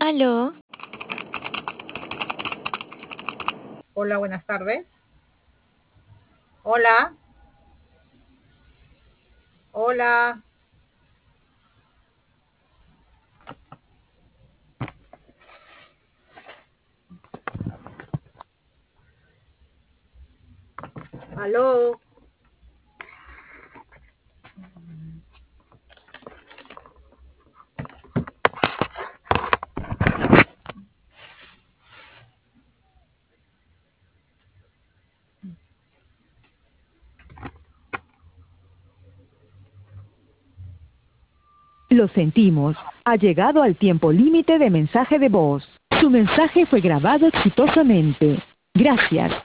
Aló, Hola, buenas tardes. Hola, hola, aló. Lo sentimos. Ha llegado al tiempo límite de mensaje de voz. Su mensaje fue grabado exitosamente. Gracias.